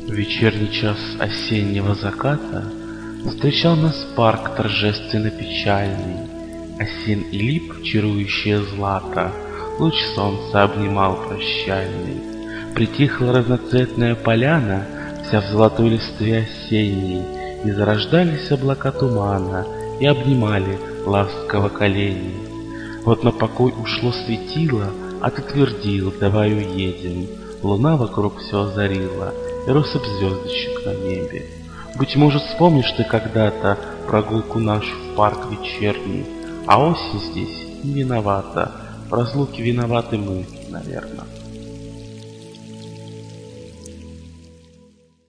В вечерний час осеннего заката встречал нас парк торжественно печальный. Осин и лип, чарующее злато, луч солнца обнимал прощальный. Притихла разноцветная поляна, вся в золотой листве осенней, и зарождались облака тумана, и обнимали ласково колени. Вот на покой ушло светило, а ты твердил: давай уедем. Луна вокруг все озарила, и россыпь звездочек на небе. Быть может, вспомнишь ты когда-то прогулку нашу в парк вечерний, а осень здесь не виновата, в разлуке виноваты мы, наверное.